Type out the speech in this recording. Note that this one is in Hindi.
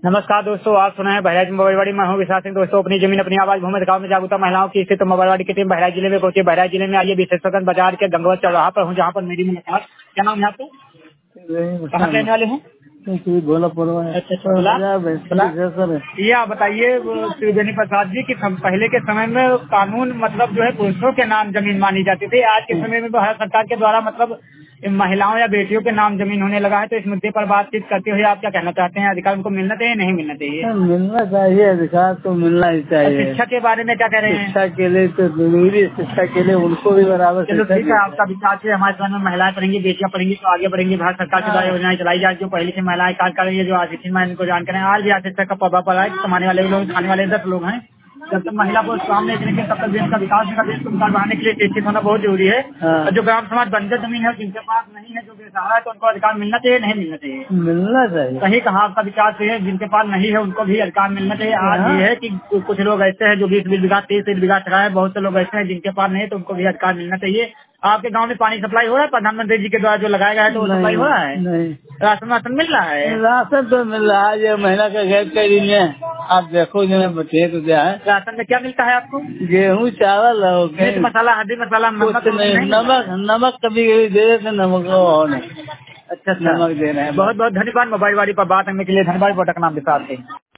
नमस्कार दोस्तों, आप सुना है बहराइच में मोबाइलवाड़ी। मैं हूँ विशाल सिंह। दोस्तों, अपनी जमीन अपनी आवाज भूमि गाँव में जागरूकता महिलाओं की स्थित मोबाइलवाड़ी की टीम बहराइच जिले में पहुंची। बहराइच जिले में आइए विशेषकर बाजार के गंगवा चौराहा पर हूँ, जहाँ पर मेरी मुलाकात। क्या नाम है आपको? कहाँ रहने वाले हैं? भोला परवा है। अच्छा, ये आप बताइए त्रिवेणी प्रसाद जी की पहले के समय में कानून मतलब जो है पुरुषों के नाम जमीन मानी जाती थी। आज के समय में भारत सरकार के द्वारा मतलब महिलाओं या बेटियों के नाम जमीन होने लगा है। तो इस मुद्दे पर बातचीत करते हुए आप क्या कहना चाहते हैं? अधिकार उनको मिलना चाहिए, नहीं मिलना चाहिए? मिलना चाहिए, अधिकार तो मिलना ही चाहिए। शिक्षा के बारे में क्या कह रहे हैं? शिक्षा के लिए तो जरूरी है, शिक्षा के लिए उनको भी बराबर चलो शिक्षा ठीक है, आपका विचार से हमारे समय में महिलाएं पढ़ेंगी, बेटियां पढ़ेंगी तो आगे बढ़ेंगी। भारत सरकार के द्वारा योजनाएं चलाई जाए जो पहले से महिलाएं कार्य कर रही है, जो आशिक्षित मैं इनको जानकर आज भी आशिक्षा का पौधा पड़ा है। कमाने वाले लोग, खाने वाले 10 लोग हैं। जब तक महिला को सामने रखेंगे तब तक देश का विकास होगा। देश को विकास बढ़ाने के लिए शिक्षित होना बहुत जरूरी है। और जो ग्राम समाज बंजर जमीन है, जिनके पास नहीं है, जो बेसहारा है, तो उनको अधिकार मिलना चाहिए, नहीं मिलना चाहिए? मिलना चाहिए। सही कहा, आपका विचार से है। जिनके पास नहीं है उनको भी अधिकार मिलना चाहिए। आज ये है कि कुछ लोग ऐसे हैं जो 20-20 बीघा 30-30 बीघा चढ़ा है। बहुत से लोग ऐसे हैं जिनके पास नहीं है, तो उनको भी अधिकार मिलना चाहिए। आपके गांव में पानी सप्लाई हो रहा है? प्रधानमंत्री जी के द्वारा जो लगाया गया है तो वो सप्लाई हो रहा है? नहीं, राशन वाशन मिल रहा है? राशन तो मिल रहा है। ये महीना का गैस कर रही है, आप देखो जो बचे तो क्या है। राशन में क्या मिलता है आपको? गेहूँ, चावल, मिर्च मसाला, हल्दी मसाला, कुछ नहीं। नहीं मिल रहा है? नमक कभी कभी दे देते, नमक और नहीं। अच्छा, नमक दे रहे हैं। बहुत बहुत धन्यवाद मोबाइल वाली पर बात करने के लिए। धन्यवाद। प्रोडक्ट नाम विशाल सिंह।